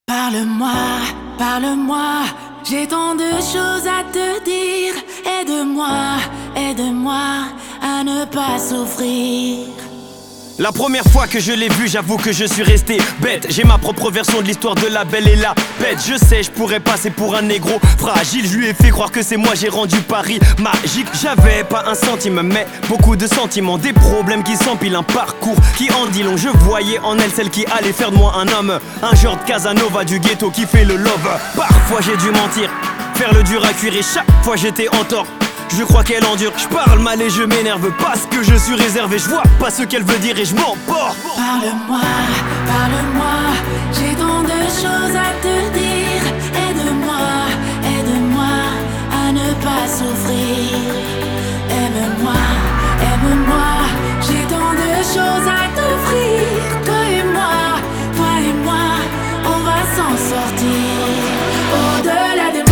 Parle-moi, parle-moi, j'ai tant de choses à te dire. Aide-moi, aide-moi à ne pas souffrir. La première fois que je l'ai vu, j'avoue que je suis resté bête. J'ai ma propre version de l'histoire de la belle et la bête. Je sais, je pourrais passer pour un négro fragile. Je lui ai fait croire que c'est moi, j'ai rendu Paris magique. J'avais pas un centime, mais beaucoup de sentiments. Des problèmes qui s'empilent, un parcours qui en dit long. Je voyais en elle celle qui allait faire de moi un homme. Un genre de Casanova du ghetto qui fait le love. Parfois j'ai dû mentir, faire le dur à cuire et chaque fois j'étais en tort. Je crois qu'elle endure, je parle mal et je m'énerve parce que je suis réservé, je vois pas ce qu'elle veut dire et je m'emporte. Parle-moi, parle-moi, j'ai tant de choses à te dire. Aide-moi, aide-moi à ne pas souffrir. Aime-moi, aime-moi, j'ai tant de choses à t'offrir. Toi et moi, on va s'en sortir. Au-delà des mots.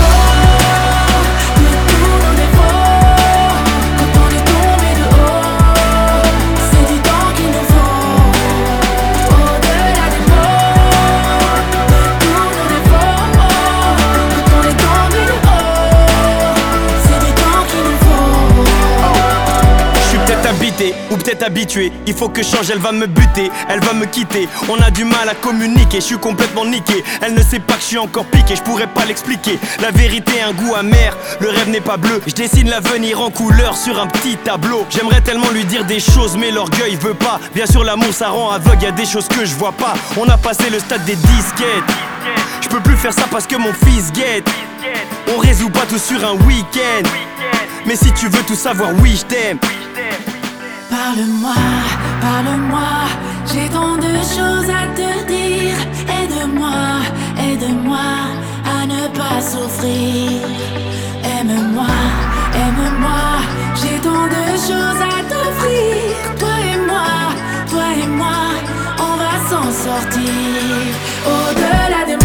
Ou peut-être habitué, il faut que je change, elle va me buter, elle va me quitter. On a du mal à communiquer, je suis complètement niqué. Elle ne sait pas que je suis encore piqué, je pourrais pas l'expliquer. La vérité a un goût amer, le rêve n'est pas bleu. Je dessine l'avenir en couleur sur un petit tableau. J'aimerais tellement lui dire des choses mais l'orgueil veut pas. Bien sûr l'amour ça rend aveugle, y a des choses que je vois pas. On a passé le stade des disquettes. Je peux plus faire ça parce que mon fils guette. On résout pas tout sur un week-end. Mais si tu veux tout savoir, oui je t'aime. Parle-moi, parle-moi, j'ai tant de choses à te dire. Aide-moi, aide-moi à ne pas souffrir. Aime-moi, aime-moi, j'ai tant de choses à t'offrir. Toi et moi, on va s'en sortir. Au-delà des mots.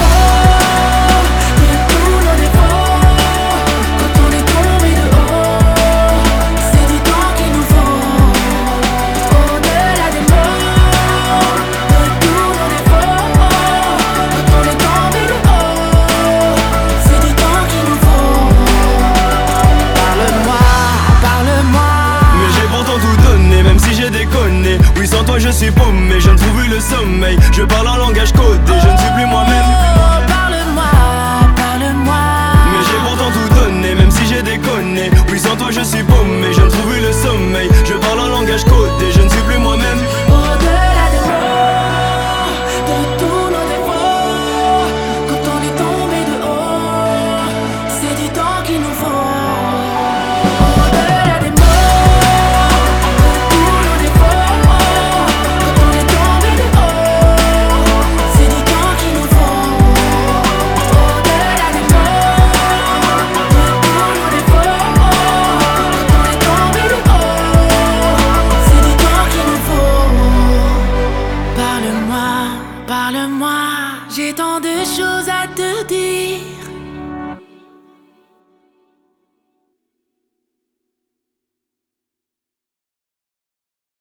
Oui, sans toi je suis paumé, je ne trouve plus le sommeil. Je parle en langage codé, je ne suis plus moi-même. Parle-moi, parle-moi. Mais j'ai pourtant tout donné, même si j'ai déconné. Oui, sans toi je suis paumé, je ne trouve plus le sommeil. Je parle en langage codé, je ne suis plus moi-même. Au-delà des mots, de tous nos défauts, quand on est tombé de haut, c'est du temps qu'il nous faut. Parle-moi, j'ai tant de choses à te dire.